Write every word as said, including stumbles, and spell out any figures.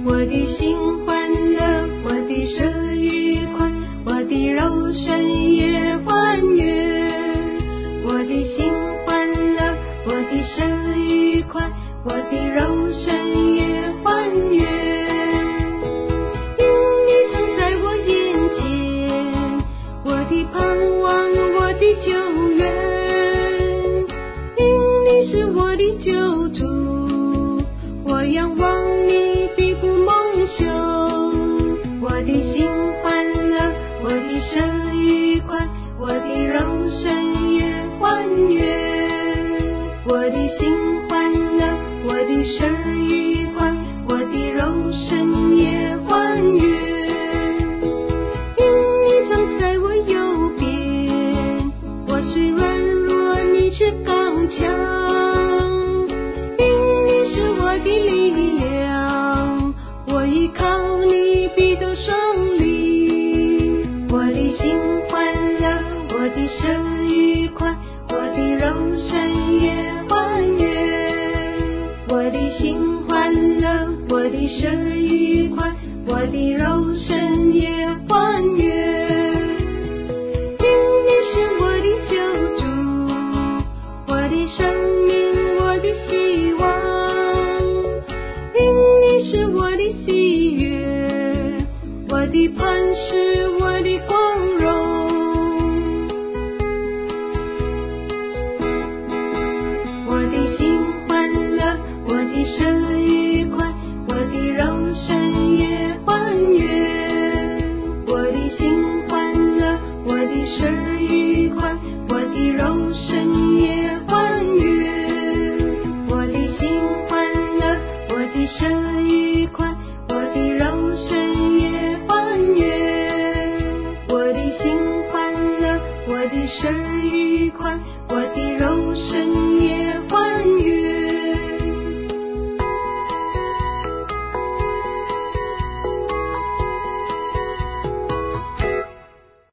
我的心欢乐，我的舌愉快，我的肉身也欢悦。我的心欢乐，我的舌愉快，我的肉身也欢悦。因你曾在我眼前，我的盼望，我的救援。因你是我的救主，我仰望你必不蒙羞。我的心欢乐，我的舌愉快，我的肉身也欢悦。我的心欢乐，我的舌愉快，我的肉身也欢悦。因你曾在我右边，我虽软弱，你却刚强。因你是我的力量，我依靠你必得胜利。我的心欢乐，我的舌愉快，我的肉身也欢悦。我的心欢乐，我的舌愉快，我的肉身也欢悦。因你是我的救主，我的生命，我的希望。因你是我的喜悦，我的磐石，